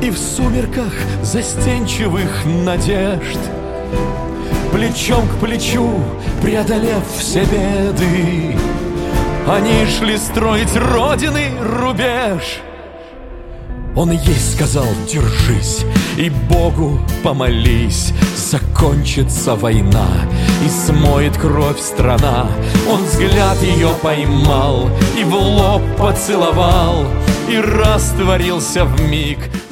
И в сумерках застенчивых надежд, плечом к плечу преодолев все беды, они шли строить Родины рубеж. Он ей сказал: держись и Богу помолись, закончится война и смоет кровь страна. Он взгляд ее поймал и в лоб поцеловал, и растворился вмиг